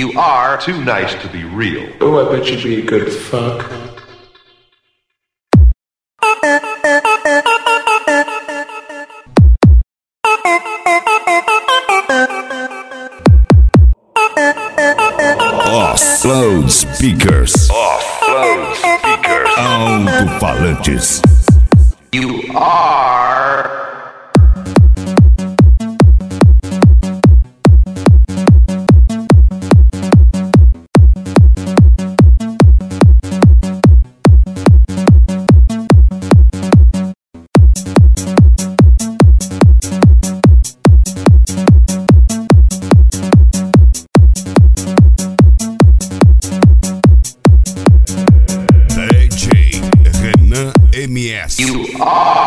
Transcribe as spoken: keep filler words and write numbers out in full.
You are too nice to be real. Oh, I bet you'd be a good fuck. Offload speakers. Offload speakers. Alto-falantes. You are... D J Renan M S. You are...